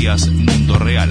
Noticias Mundo Real.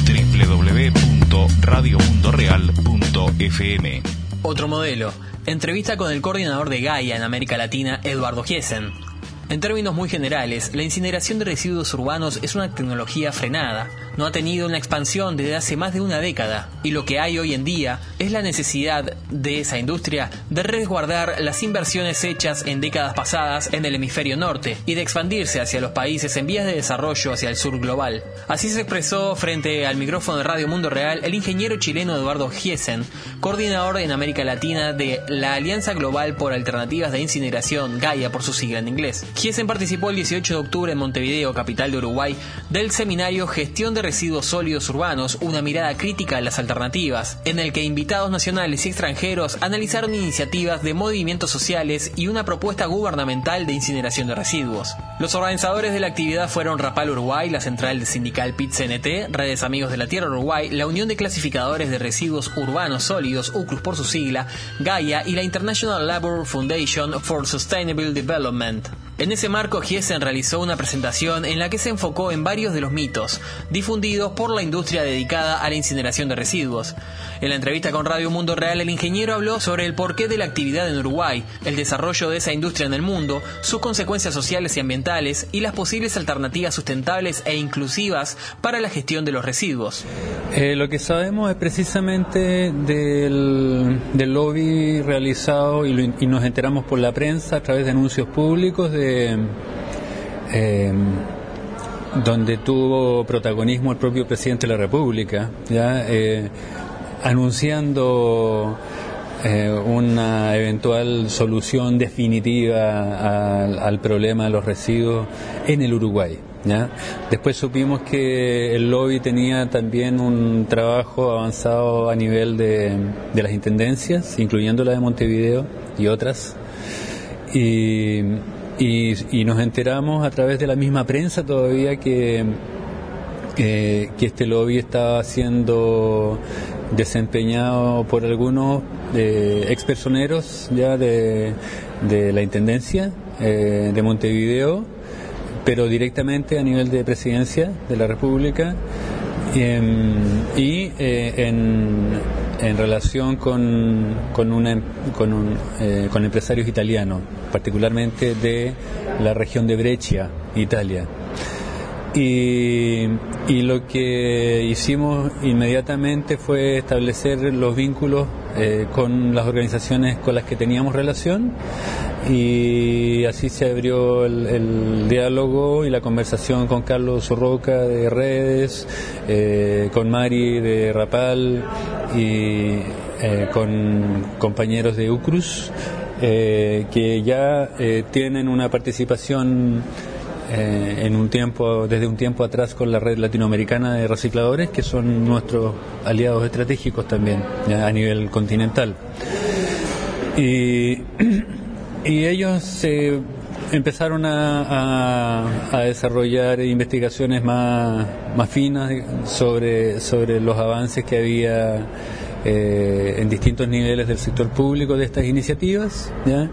www.radiomundoreal.fm. Otro modelo. Entrevista con el coordinador de Gaia en América Latina, Eduardo Giesen. En términos muy generales, la incineración de residuos urbanos es una tecnología frenada. No ha tenido una expansión desde hace más de una década, y lo que hay hoy en día es la necesidad de esa industria de resguardar las inversiones hechas en décadas pasadas en el hemisferio norte y de expandirse hacia los países en vías de desarrollo hacia el sur global. Así se expresó frente al micrófono de Radio Mundo Real el ingeniero chileno Eduardo Giesen, coordinador en América Latina de la Alianza Global por Alternativas de Incineración, Gaia por su sigla en inglés. Giesen participó el 18 de octubre en Montevideo, capital de Uruguay, del seminario Gestión de Residuos Sólidos Urbanos, una mirada crítica a las alternativas, en el que invitados nacionales y extranjeros analizaron iniciativas de movimientos sociales y una propuesta gubernamental de incineración de residuos. Los organizadores de la actividad fueron Rapal Uruguay, la central sindical PIT-CNT, Redes Amigos de la Tierra Uruguay, la Unión de Clasificadores de Residuos Urbanos Sólidos, UCRUS por su sigla, Gaia y la International Labour Foundation for Sustainable Development. En ese marco, Giesen realizó una presentación en la que se enfocó en varios de los mitos difundidos por la industria dedicada a la incineración de residuos. En la entrevista con Radio Mundo Real, el ingeniero habló sobre el porqué de la actividad en Uruguay, el desarrollo de esa industria en el mundo, sus consecuencias sociales y ambientales y las posibles alternativas sustentables e inclusivas para la gestión de los residuos. Lo que sabemos es precisamente del lobby realizado y nos enteramos por la prensa a través de anuncios públicos donde tuvo protagonismo el propio presidente de la República, ¿ya? Anunciando una eventual solución definitiva al problema de los residuos en el Uruguay, ¿ya? Después supimos que el lobby tenía también un trabajo avanzado a nivel de las intendencias, incluyendo la de Montevideo y otras, y nos enteramos a través de la misma prensa todavía que este lobby estaba siendo desempeñado por algunos expersoneros ya de la Intendencia de Montevideo, pero directamente a nivel de Presidencia de la República, y en relación con empresarios italianos, particularmente de la región de Brescia, Italia. Y lo que hicimos inmediatamente fue establecer los vínculos con las organizaciones con las que teníamos relación, y así se abrió el diálogo y la conversación con Carlos Urroca de Redes, con Mari de Rapal y con compañeros de UCRUS, que ya tienen una participación desde un tiempo atrás con la red latinoamericana de recicladores, que son nuestros aliados estratégicos también, ya a nivel continental. Y ellos empezaron a desarrollar investigaciones más finas sobre los avances que había en distintos niveles del sector público de estas iniciativas, ¿ya?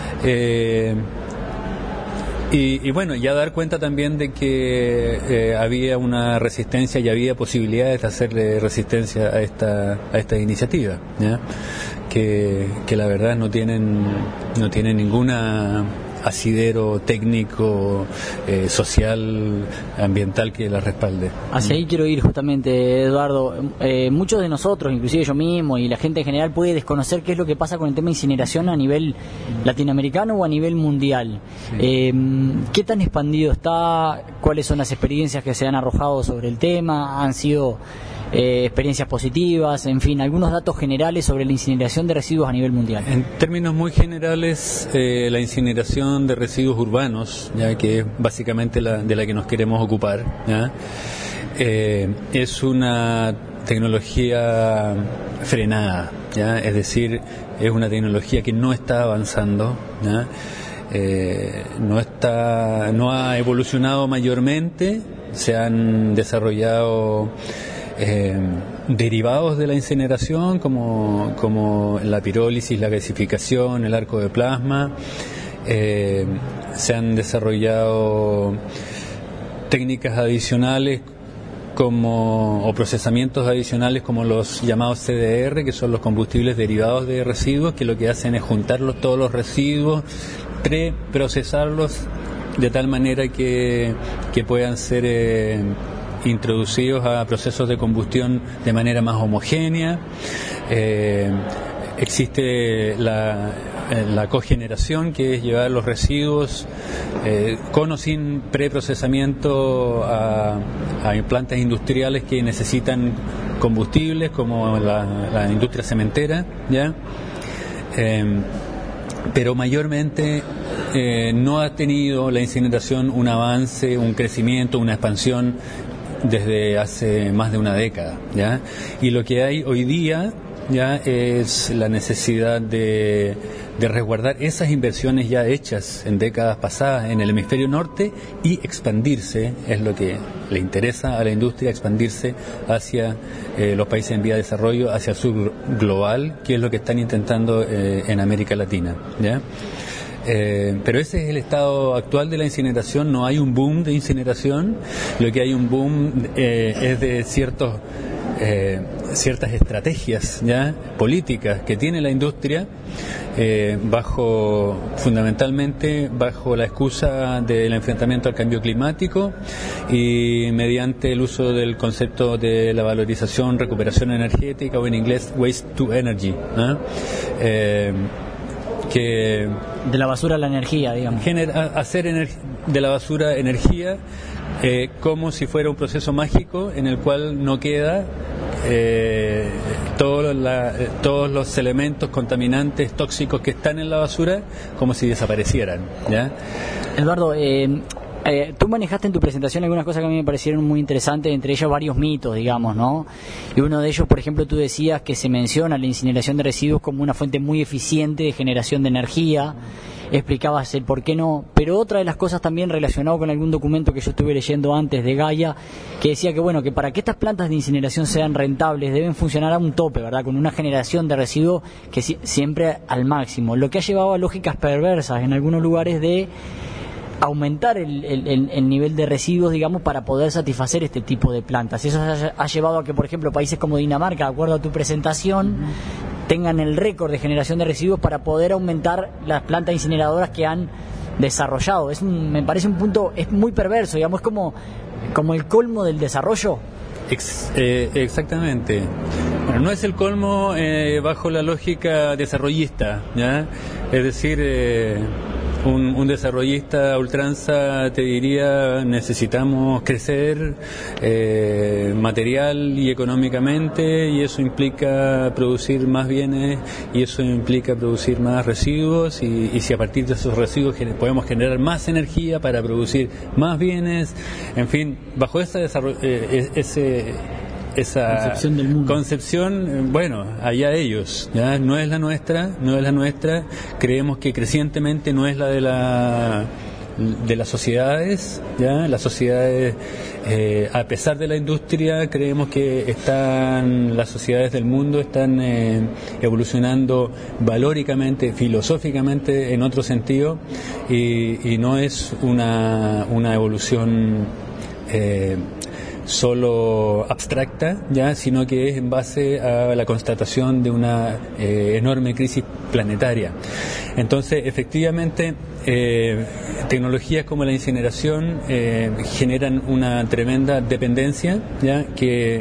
Y bueno, ya dar cuenta también de que había una resistencia y había posibilidades de hacerle resistencia a esta iniciativa, ¿ya? Que la verdad no tienen ninguna asidero técnico, social, ambiental que la respalde. Hacia ahí quiero ir justamente, Eduardo. Muchos de nosotros, inclusive yo mismo y la gente en general, puede desconocer qué es lo que pasa con el tema de incineración a nivel latinoamericano o a nivel mundial. Sí. ¿Qué tan expandido está? ¿Cuáles son las experiencias que se han arrojado sobre el tema? ¿Han sido experiencias positivas? En fin, algunos datos generales sobre la incineración de residuos a nivel mundial. En términos muy generales, la incineración de residuos urbanos, ya que es básicamente de la que nos queremos ocupar, ¿ya? Es una tecnología frenada, ¿ya? Es decir, es una tecnología que no está avanzando, ¿ya? No ha evolucionado mayormente. Se han desarrollado derivados de la incineración como la pirólisis, la gasificación, el arco de plasma. Se han desarrollado técnicas adicionales o procesamientos adicionales como los llamados CDR, que son los combustibles derivados de residuos, que lo que hacen es juntarlos todos los residuos, preprocesarlos de tal manera que puedan ser introducidos a procesos de combustión de manera más homogénea. Existe la cogeneración, que es llevar los residuos con o sin preprocesamiento a plantas industriales que necesitan combustibles, como la industria cementera, ¿ya? Pero mayormente no ha tenido la incineración un avance, un crecimiento, una expansión desde hace más de una década, ¿ya? Y lo que hay hoy día ya es la necesidad de resguardar esas inversiones ya hechas en décadas pasadas en el hemisferio norte y expandirse, es lo que le interesa a la industria, expandirse hacia los países en vía de desarrollo, hacia el sur global, que es lo que están intentando en América Latina, ¿ya? Pero ese es el estado actual de la incineración. No hay un boom de incineración, lo que hay un boom es de ciertas estrategias, ¿ya?, políticas que tiene la industria, fundamentalmente bajo la excusa del enfrentamiento al cambio climático y mediante el uso del concepto de la valorización, recuperación energética, o en inglés waste to energy, ¿no? Que de la basura a la energía, digamos. Hacer de la basura energía, como si fuera un proceso mágico en el cual no queda todos los elementos contaminantes tóxicos que están en la basura, como si desaparecieran, ¿ya? Eduardo, tú manejaste en tu presentación algunas cosas que a mí me parecieron muy interesantes, entre ellos varios mitos, digamos, ¿no? Y uno de ellos, por ejemplo, tú decías que se menciona la incineración de residuos como una fuente muy eficiente de generación de energía, explicabas el por qué no, pero otra de las cosas también relacionado con algún documento que yo estuve leyendo antes de Gaia, que decía que, bueno, que para que estas plantas de incineración sean rentables deben funcionar a un tope, ¿verdad?, con una generación de residuos que siempre al máximo, lo que ha llevado a lógicas perversas en algunos lugares de aumentar el nivel de residuos, digamos, para poder satisfacer este tipo de plantas. Eso ha llevado a que, por ejemplo, países como Dinamarca, de acuerdo a tu presentación, tengan el récord de generación de residuos para poder aumentar las plantas incineradoras que han desarrollado. Me parece un punto, es muy perverso, digamos, es como el colmo del desarrollo. Exactamente. Bueno, no es el colmo bajo la lógica desarrollista, ¿ya? Es decir, un desarrollista a ultranza te diría: necesitamos crecer material y económicamente, y eso implica producir más bienes, y eso implica producir más residuos, y si a partir de esos residuos podemos generar más energía para producir más bienes, en fin, bajo esa concepción del mundo. Concepción, bueno, allá ellos, ¿ya? No es la nuestra, creemos que crecientemente no es la de las sociedades, ¿ya? Las sociedades, a pesar de la industria, creemos que las sociedades del mundo están evolucionando valóricamente, filosóficamente, en otro sentido, y no es una evolución solo abstracta, ya, sino que es en base a la constatación de una enorme crisis planetaria. Entonces, efectivamente, tecnologías como la incineración generan una tremenda dependencia, ya, que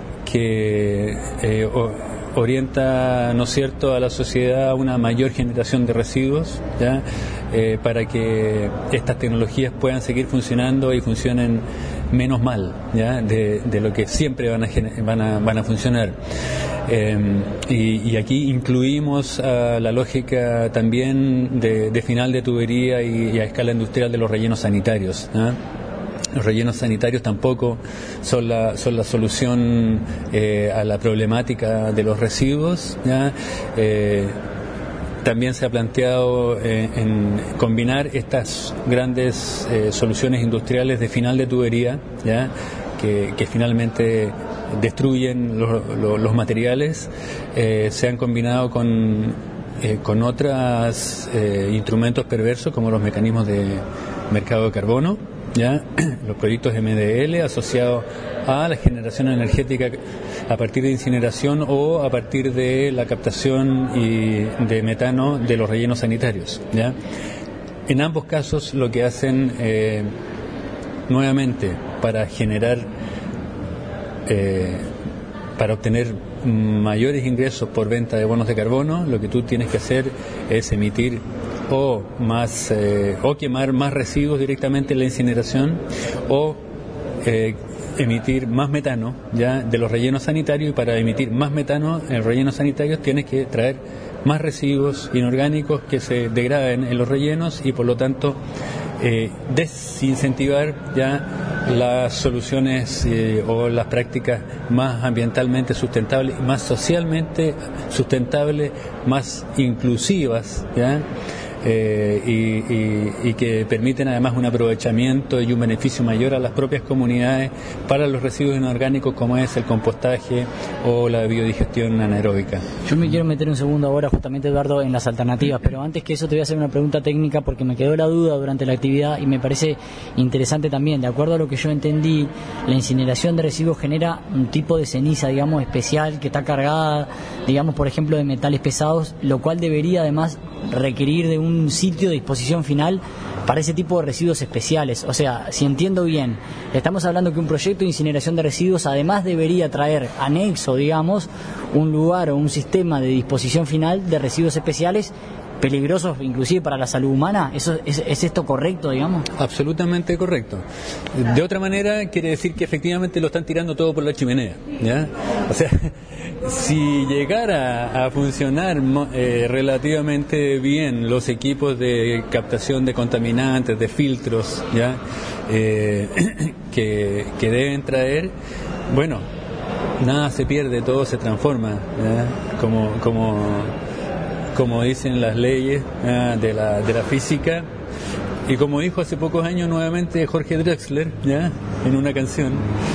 orienta, ¿no es cierto?, a la sociedad a una mayor generación de residuos, ya, para que estas tecnologías puedan seguir funcionando y funcionen menos mal, ¿ya?, de lo que siempre van a funcionar. Y aquí incluimos la lógica también de final de tubería y a escala industrial de los rellenos sanitarios, ¿ya? Los rellenos sanitarios tampoco son la solución a la problemática de los residuos, ¿ya? También se ha planteado en combinar estas grandes soluciones industriales de final de tubería, ¿ya?, que finalmente destruyen los materiales, se han combinado con con otros instrumentos perversos como los mecanismos de mercado de carbono, ¿ya? Los proyectos MDL asociados a la generación energética a partir de incineración o a partir de la captación de metano de los rellenos sanitarios, ¿ya? En ambos casos lo que hacen nuevamente para generar para obtener mayores ingresos por venta de bonos de carbono, lo que tú tienes que hacer es emitir o quemar más residuos directamente en la incineración o emitir más metano ya de los rellenos sanitarios, y para emitir más metano en los rellenos sanitarios tienes que traer más residuos inorgánicos que se degraden en los rellenos y por lo tanto desincentivar ya las soluciones o las prácticas más ambientalmente sustentables, más socialmente sustentables, más inclusivas, ¿ya? Y que permiten además un aprovechamiento y un beneficio mayor a las propias comunidades para los residuos inorgánicos como es el compostaje o la biodigestión anaeróbica. Yo me quiero meter un segundo ahora justamente, Eduardo, en las alternativas, pero antes que eso te voy a hacer una pregunta técnica porque me quedó la duda durante la actividad y me parece interesante también. De acuerdo a lo que yo entendí, la incineración de residuos genera un tipo de ceniza, digamos, especial que está cargada, digamos, por ejemplo, de metales pesados, lo cual debería además requerir de un sitio de disposición final para ese tipo de residuos especiales. O sea, si entiendo bien, estamos hablando que un proyecto de incineración de residuos además debería traer anexo, digamos, un lugar o un sistema de disposición final de residuos especiales peligrosos inclusive para la salud humana. ¿Es esto correcto, digamos? Absolutamente correcto. De otra manera, quiere decir que efectivamente lo están tirando todo por la chimenea, ¿ya? O sea, si llegara a funcionar relativamente bien los equipos de captación de contaminantes, de filtros, ¿ya? Que deben traer, bueno, nada se pierde, todo se transforma, ¿ya? Como dicen las leyes de la física, y como dijo hace pocos años nuevamente Jorge Drexler, ¿ya? En una canción,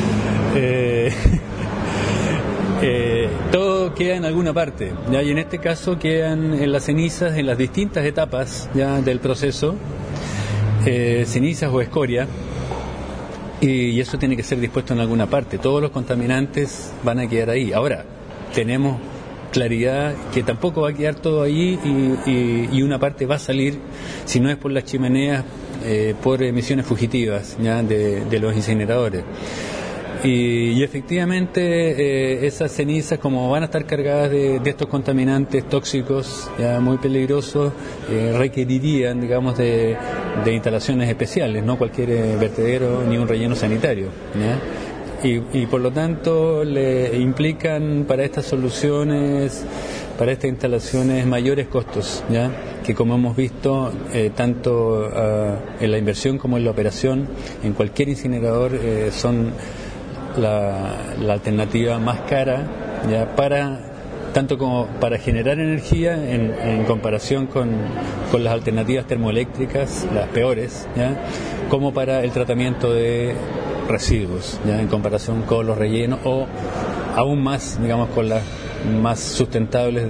todo queda en alguna parte, ¿ya? Y en este caso quedan en las cenizas en las distintas etapas ya del proceso, cenizas o escoria, y eso tiene que ser dispuesto en alguna parte. Todos los contaminantes van a quedar ahí. Ahora, tenemos claridad que tampoco va a quedar todo allí y una parte va a salir, si no es por las chimeneas, por emisiones fugitivas ya de los incineradores. Y efectivamente esas cenizas, como van a estar cargadas de estos contaminantes tóxicos ya muy peligrosos, requerirían, digamos, de instalaciones especiales, no cualquier vertedero ni un relleno sanitario, ¿ya? Y por lo tanto le implican para estas soluciones, para estas instalaciones, mayores costos, ¿ya? Que como hemos visto, tanto en la inversión como en la operación, en cualquier incinerador son la alternativa más cara, ¿ya? Tanto como para generar energía en comparación con las alternativas termoeléctricas, las peores, ¿ya? Como para el tratamiento de residuos, ya en comparación con los rellenos, o aún más, digamos, con las más sustentables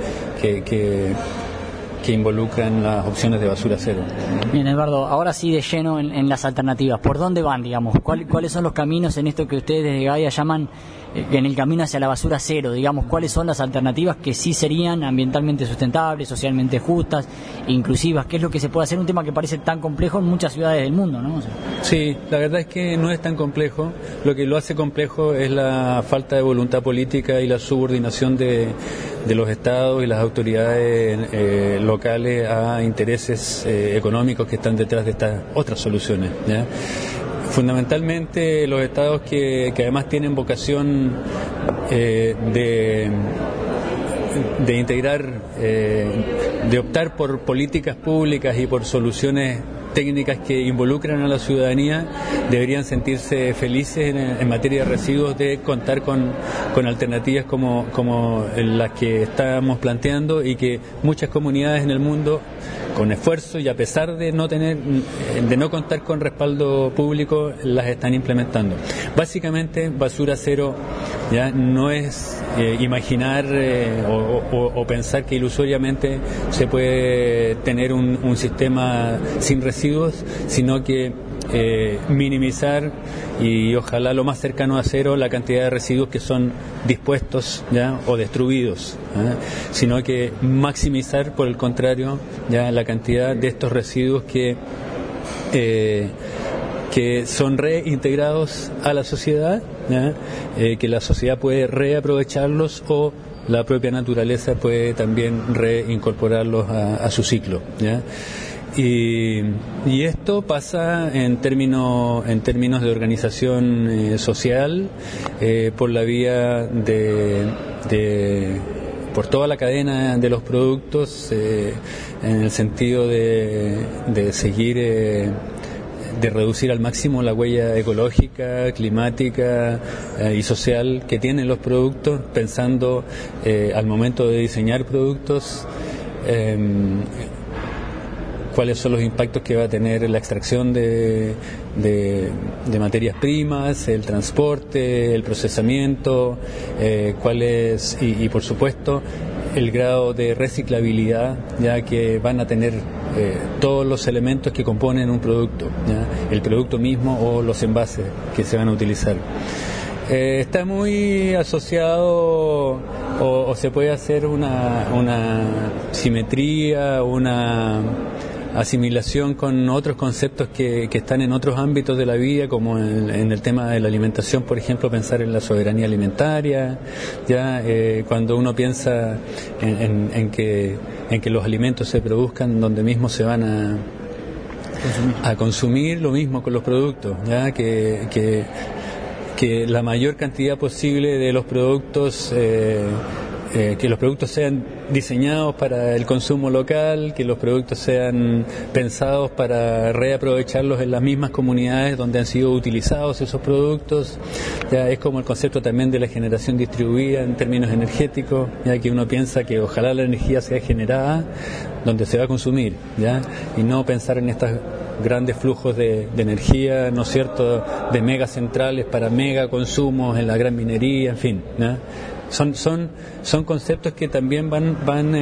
que involucran las opciones de basura cero. Bien, Eduardo, ahora sí de lleno en las alternativas. ¿Por dónde van, digamos? ¿Cuáles son los caminos en esto que ustedes desde Gaia llaman en el camino hacia la basura cero? Digamos, ¿cuáles son las alternativas que sí serían ambientalmente sustentables, socialmente justas, inclusivas? ¿Qué es lo que se puede hacer? Un tema que parece tan complejo en muchas ciudades del mundo, ¿no? O sea, sí, la verdad es que no es tan complejo. Lo que lo hace complejo es la falta de voluntad política y la subordinación de los estados y las autoridades locales a intereses económicos que están detrás de estas otras soluciones, ¿ya? Fundamentalmente los estados que además tienen vocación de integrar, de optar por políticas públicas y por soluciones técnicas que involucran a la ciudadanía, deberían sentirse felices en materia de residuos de contar con alternativas como las que estamos planteando, y que muchas comunidades en el mundo, con esfuerzo y a pesar de no contar con respaldo público, las están implementando. Básicamente, basura cero ya no es imaginar o pensar que ilusoriamente se puede tener un sistema sin residuos, sino que minimizar y ojalá lo más cercano a cero la cantidad de residuos que son dispuestos ya o destruidos, sino que maximizar por el contrario ya la cantidad de estos residuos que son reintegrados a la sociedad, que la sociedad puede reaprovecharlos o la propia naturaleza puede también reincorporarlos a su ciclo, ¿ya? Y esto pasa en términos de organización social, por la vía por toda la cadena de los productos, en el sentido de seguir, de reducir al máximo la huella ecológica, climática y social que tienen los productos, pensando al momento de diseñar productos cuáles son los impactos que va a tener la extracción de materias primas, el transporte, el procesamiento, y por supuesto el grado de reciclabilidad ya que van a tener todos los elementos que componen un producto, ¿ya? El producto mismo o los envases que se van a utilizar. Está muy asociado o se puede hacer una simetría, una asimilación con otros conceptos que están en otros ámbitos de la vida, como en el tema de la alimentación, por ejemplo, pensar en la soberanía alimentaria, ya cuando uno piensa en que los alimentos se produzcan donde mismo se van a consumir, lo mismo con los productos, ya que la mayor cantidad posible de los productos que los productos sean diseñados para el consumo local, que los productos sean pensados para reaprovecharlos en las mismas comunidades donde han sido utilizados esos productos. Ya es como el concepto también de la generación distribuida en términos energéticos, ya que uno piensa que ojalá la energía sea generada donde se va a consumir, ya, y no pensar en estos grandes flujos de energía, ¿no es cierto?, de megacentrales para megaconsumos en la gran minería, en fin, ¿no? Son conceptos que también van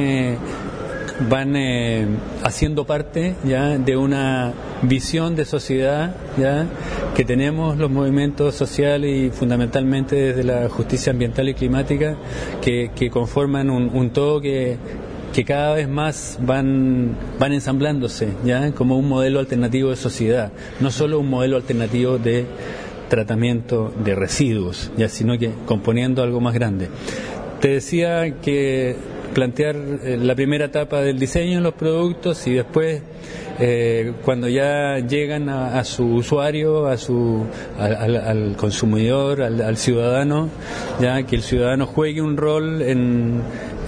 haciendo parte ya de una visión de sociedad ya que tenemos los movimientos sociales y fundamentalmente desde la justicia ambiental y climática que conforman un todo que cada vez más van ensamblándose ya como un modelo alternativo de sociedad, no solo un modelo alternativo de tratamiento de residuos, ya, sino que componiendo algo más grande. Te decía que plantear la primera etapa del diseño de los productos y después cuando ya llegan a su usuario, al consumidor, al ciudadano, ya que el ciudadano juegue un rol en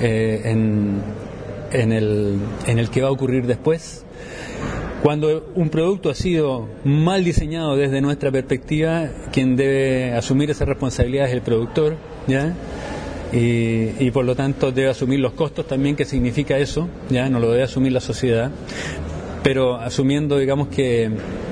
el que va a ocurrir después. Cuando un producto ha sido mal diseñado desde nuestra perspectiva, quien debe asumir esa responsabilidad es el productor, ¿ya? Y por lo tanto debe asumir los costos también que significa eso, ¿ya? No lo debe asumir la sociedad, pero asumiendo, digamos, que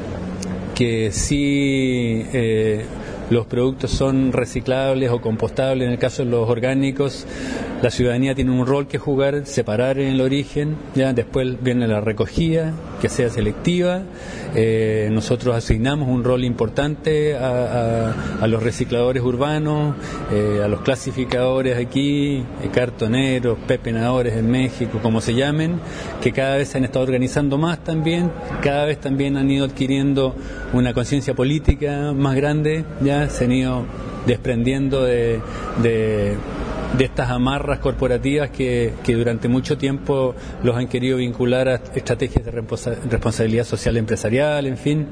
sí los productos son reciclables o compostables, en el caso de los orgánicos, la ciudadanía tiene un rol que jugar, separar en el origen, ya después viene la recogida, que sea selectiva. Nosotros asignamos un rol importante a los recicladores urbanos, a los clasificadores aquí, cartoneros, pepenadores en México, como se llamen, que cada vez se han estado organizando más también, cada vez también han ido adquiriendo una conciencia política más grande, ya se han ido desprendiendo de estas amarras corporativas que durante mucho tiempo los han querido vincular a estrategias de responsabilidad social empresarial, en fin,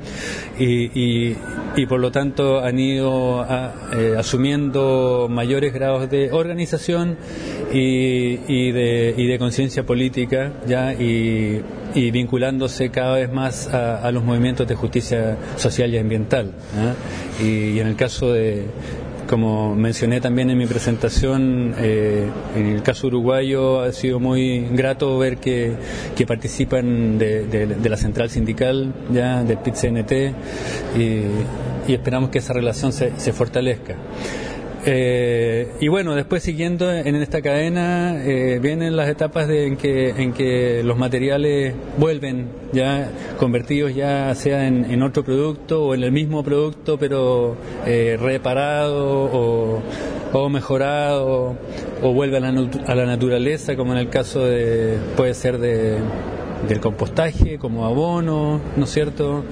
y por lo tanto han ido asumiendo mayores grados de organización y de conciencia política, ya, y vinculándose cada vez más a los movimientos de justicia social y ambiental, ¿eh? Y en el caso de, como mencioné también en mi presentación, en el caso uruguayo ha sido muy grato ver que participan de la central sindical, ya del PIT-CNT, y esperamos que esa relación se fortalezca. Y bueno, después siguiendo en esta cadena vienen las etapas en que los materiales vuelven ya convertidos ya sea en otro producto o en el mismo producto, pero reparado o mejorado, o vuelve a la naturaleza, como en el caso puede ser del compostaje, como abono, ¿no es cierto?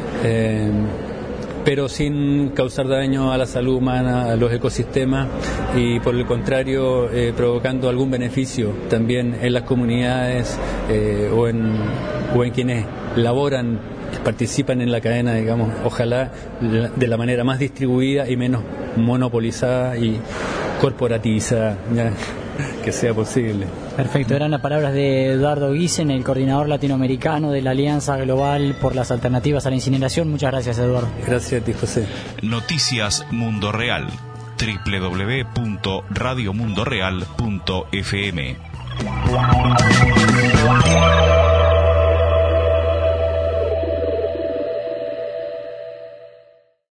Pero sin causar daño a la salud humana, a los ecosistemas, y por el contrario provocando algún beneficio también en las comunidades o en quienes laboran, participan en la cadena, digamos, ojalá de la manera más distribuida y menos monopolizada y corporativizada, ya, que sea posible. Perfecto, eran las palabras de Eduardo Giesen, el coordinador latinoamericano de la Alianza Global por las Alternativas a la Incineración. Muchas gracias, Eduardo. Gracias a ti, José. Noticias Mundo Real, www.radiomundoreal.fm.